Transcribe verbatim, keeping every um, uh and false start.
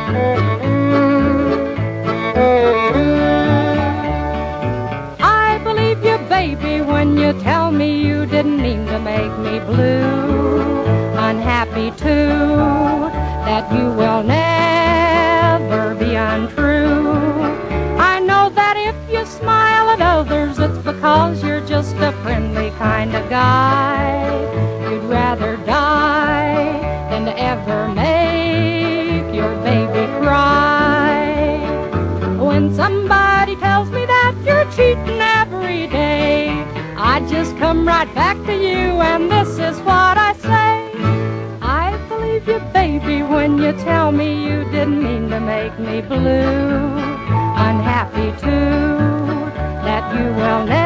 I believe you, baby, when you tell me you didn't mean to make me blue, unhappy too, that you will never be untrue. I know that if you smile at others, it's because you're just a friendly kind of guy. You'd rather die than to ever make your baby cry. When somebody tells me that you're cheating every day, I just come right back to you, and this is what I say. I believe you, baby, when you tell me you didn't mean to make me blue, unhappy too, that you will never